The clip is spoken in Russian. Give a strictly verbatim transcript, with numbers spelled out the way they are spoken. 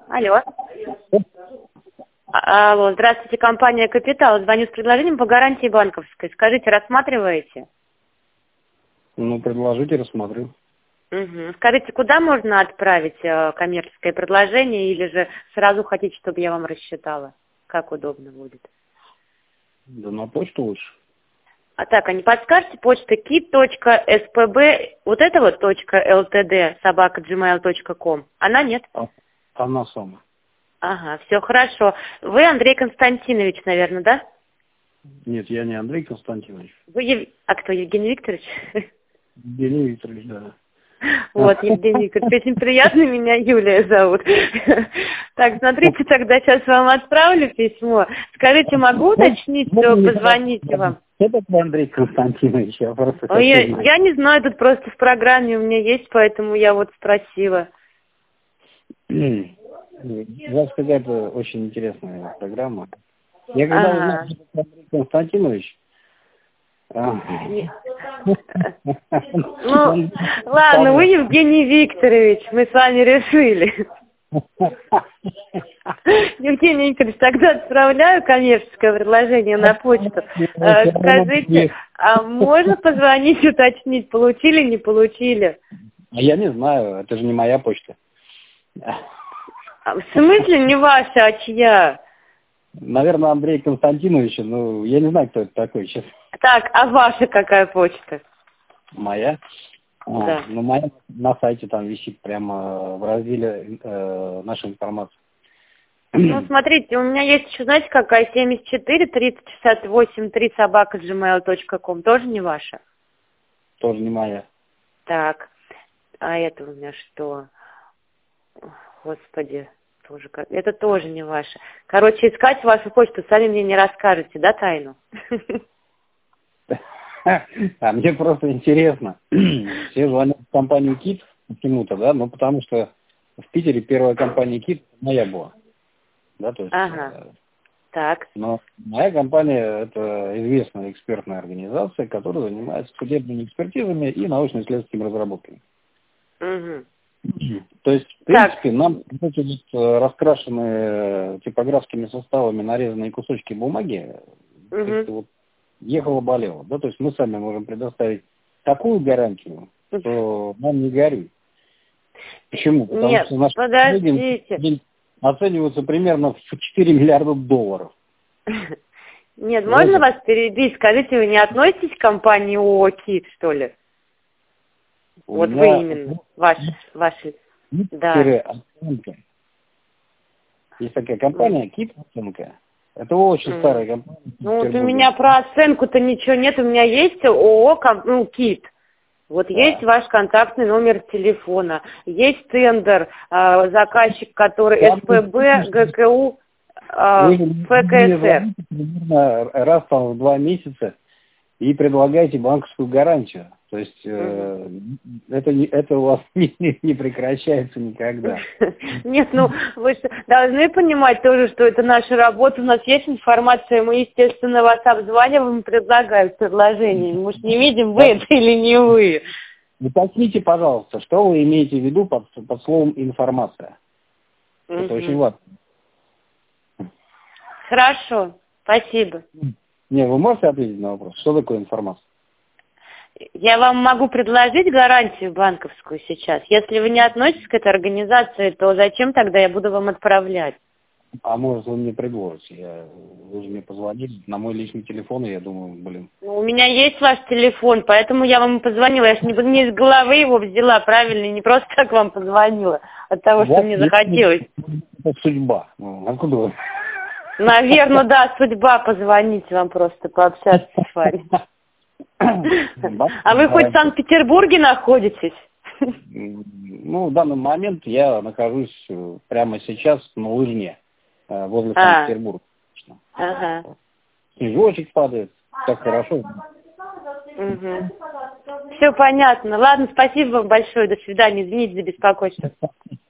Алло. А- Алло, здравствуйте, компания «Капитал». Звоню с предложением по гарантии банковской. Скажите, рассматриваете? Ну, предложите, рассмотрю. Угу. Скажите, куда можно отправить э, коммерческое предложение, или же сразу хотите, чтобы я вам рассчитала? Как удобно будет? Да на почту лучше. А так, а не подскажете, почта kit.spb, вот это вот .ltd, собака gmail точка com, она нет? А, она сама. Ага, все хорошо. Вы Андрей Константинович, наверное, да? Нет, я не Андрей Константинович. Вы Ев... А кто, Евгений Викторович? Евгений Викторович, да. Вот, Евгений Викторович, очень приятно, меня Юлия зовут. Так, смотрите, тогда сейчас вам отправлю письмо. Скажите, могу уточнить, что позвоните вам? Это Андрей Константинович, я просто Ой, я, хочу... я не знаю, тут просто в программе у меня есть, поэтому я вот спросила. У вас какая-то очень интересная программа. Я когда Ага. узнал, что это Андрей Константинович... Ну, ладно, вы Евгений Викторович, мы с вами решили. Евгений Викторович, тогда отправляю коммерческое предложение на почту. Э, Скажите, а можно позвонить, уточнить, получили, не получили? А я не знаю, это же не моя почта. А в смысле не ваша, а чья? Наверное, Андрей Константинович, ну, я не знаю, кто это такой сейчас. Так, а ваша какая почта? Моя? А, Да. ну, моя на сайте там висит прямо в разделе э, «Наша информация». Ну, смотрите, у меня есть еще, знаете, какая, семьдесят четыре тридцать шестьдесят восемь три собака gmail точка com, тоже не ваша? Тоже не моя. Так, а это у меня что? Господи, тоже как... это тоже не ваше. Короче, искать вашу почту, сами мне не расскажете, да, тайну? А мне просто интересно. Все звонят в компанию «Кит» почему-то, да, ну, потому что в Питере первая компания «Кит» моя была. Да, то есть... Ага, так. Но моя компания – это известная экспертная организация, которая занимается судебными экспертизами и научно-исследовательскими разработками. Угу. То есть, в принципе, нам эти вот раскрашенные типографскими составами нарезанные кусочки бумаги, Угу. вот, ехало-болело. Да? То есть мы сами можем предоставить такую гарантию, что нам не горюй. Почему? Потому Нет, что наши подождите. оцениваются примерно в четыре миллиарда долларов. Нет, можно вас перебить? Скажите, вы не относитесь к компании ООО «Кит», что ли? У Вот меня вы именно, ваши, ваши, да. Оценка. Есть такая компания «Кит Оценка». Это очень Mm. старая компания. Ну вот у меня про оценку-то ничего нет, у меня есть ООО, ну, «Кит». Вот да. Есть ваш контактный номер телефона, есть тендер, э, заказчик, который да, СПБ, ГКУ, э, ФКСР. Примерно раз там в два месяца и предлагаете банковскую гарантию. То есть э, угу. это, не, это у вас не, не прекращается никогда. Нет, ну вы должны понимать тоже, что это наша работа, у нас есть информация, мы, естественно, вас обзваниваем и предлагаем предложение. Мы же не видим, вы это или не вы. Уточните, пожалуйста, что вы имеете в виду под, под словом «информация». Угу. Это очень важно. Хорошо, спасибо. Не, вы можете ответить на вопрос, что такое информация? Я вам могу предложить гарантию банковскую сейчас. Если вы не относитесь к этой организации, то зачем тогда я буду вам отправлять? А может, вы мне предложите? Я, вы же мне позвонили на мой личный телефон, и я думаю, блин. Ну, у меня есть ваш телефон, поэтому я вам позвонила. Я же не, не из головы его взяла, правильно, не просто так вам позвонила, от того, что мне захотелось. Это судьба. Ну, откуда вы? Наверное, да, судьба позвонить вам просто, пообщаться с вами. А вы хоть в Санкт-Петербурге находитесь? Ну, в данный момент я нахожусь прямо сейчас на Лыжне, возле Санкт-Петербурга. Ага. Снежочек падает, так хорошо. Угу. Все понятно. Ладно, спасибо вам большое, до свидания, извините за беспокойство.